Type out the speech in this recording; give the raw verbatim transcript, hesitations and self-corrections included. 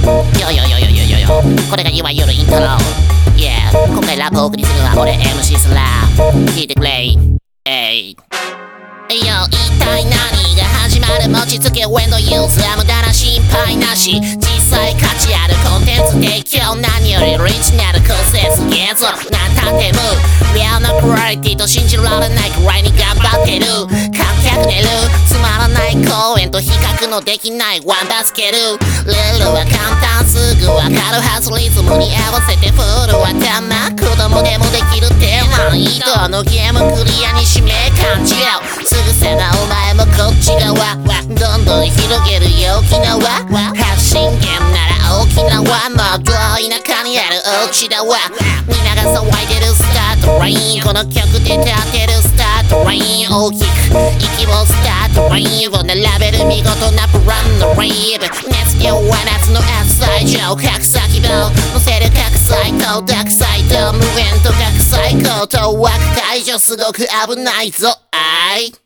よよよよよよよ、これがいわゆるイントロ。 Yeah、 今回ラップをお送りするのは俺 エムシー スラー。聞いてくれ。えいえいよ、一体何が始まる？餅つけ When the use は無駄な心配なし、実際価値あるコンテンツ提供、何よりリッチなる構成すげえぞ。なんたってムーリアルなクオリティと信じられないくらいに頑張ってる。観客寝るつまらない公演と比較のできないワンバスケル。ルールは簡単すぐわかるはず、リズムに合わせてフル頭、子供でもできるって難易度のゲームクリアに使命感じろ。すぐさまお前もこっち側どんどん広げるよ沖縄。発信源なら沖縄、もっと田舎にあるお家だわ。みんなが騒いでるスタートライン、この曲で立てるスタートライン、大きく息をスタートラインを並べる見事なプランのレイブ。熱量は夏の朝上、格差希望乗せる各サイト、ダークサイト無縁と各サイコと枠解除、すごく危ないぞ。あい